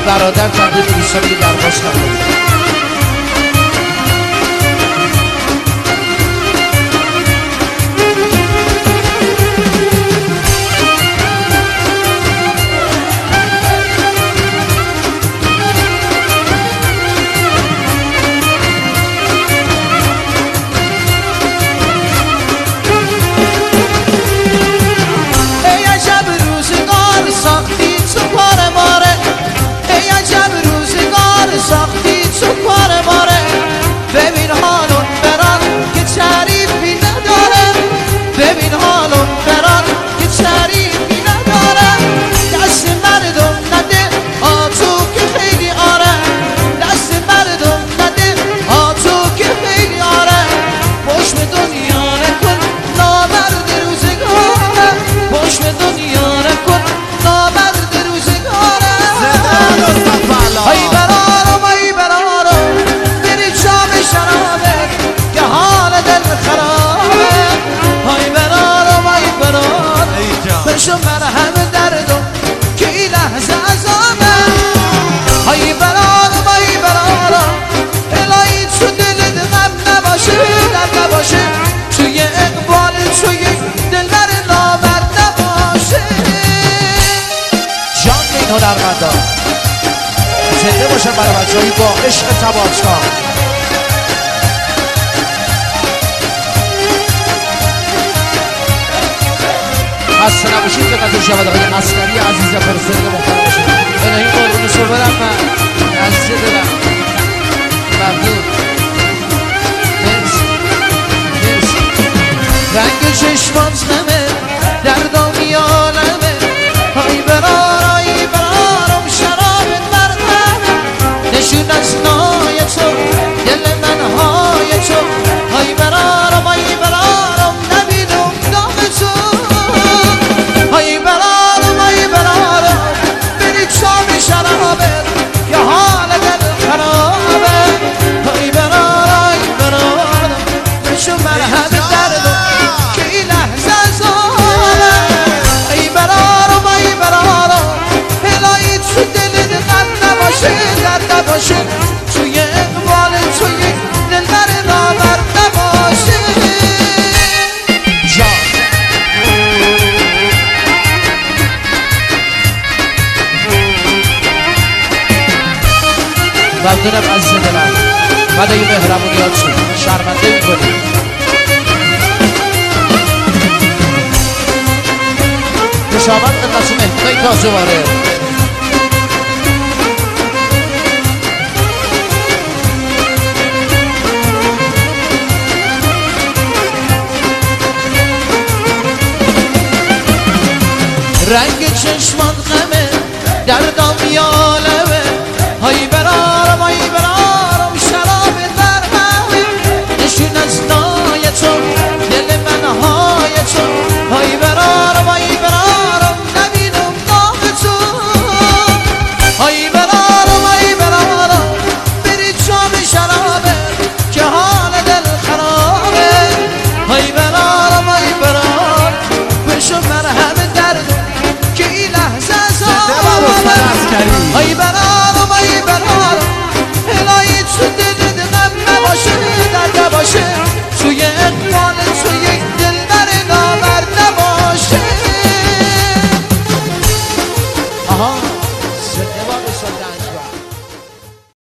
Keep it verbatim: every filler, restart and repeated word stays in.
برادر تبدیل دوستان که درباز کرده. بشو مرهم دردم که این لحظه عذابه. های برارم های برارم الهی تو دلت غم نباشه در نباشه توی اقبال توی دلبر نامرد نباشه. جان این هنرمندان زنده باشه برای بچه‌هایی با عشق تبارچا. خسته نباشید که قدر شود آقای عسکری عزیز فرستاده محترم باشید. الهی قربون شو برم من عزیز دلم ممنون. مرسی مرسی. رنگ چشمات غمه دردم عالمه. های برار های برارم شراب مردمه نشون از نای تو دل من های تو. های برارم های برارم نبینم دام تو. های برارم های برارم بری چام شرابت که حال دل خرابه. های برار های برارم بشو مرهم دردم که این لحظه زاره. های برارم های برارم الهی تو دلت غم نباشه درد نباشه توی اقبال توی دلبر نامرد نباشه. جان ممنونم عزیز دلم. بعد این مهربونیات شد شرمنده میکنی. خوشامد خدمت مهمونای تازه وارد. رنگ چشمان غمه دردم یالمه. های برارم های برارم شراب درمه نشون از نای تو دل من های تو. های برارم های برارم نبینم نام تو. های برارم های برارم بری جام شرابه که حال دل خرابه. های برارم های برارم بشو مرهم دردم که این لحظه زابه. های برارم های برارم الهی تو دلت غم نباشه درد نباشه توی اقبال توی دلبر نامرد نباشه. آها زنده باد سلطان.